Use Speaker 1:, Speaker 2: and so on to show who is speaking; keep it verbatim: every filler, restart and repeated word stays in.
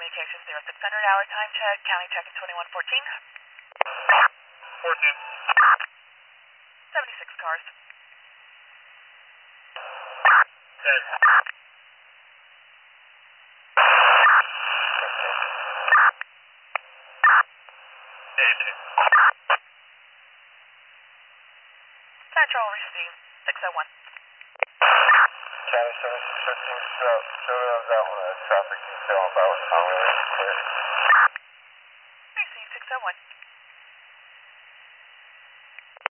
Speaker 1: Communications zero six hundred, hour time check, county check in twenty-one fourteen.
Speaker 2: fourteen.
Speaker 1: seventy-six cars.
Speaker 2: ten. eighteen.
Speaker 1: Metro received six oh one.
Speaker 2: County seven six fifteen, show of that one, uh, traffic detail about hour clear.
Speaker 1: Received six oh one.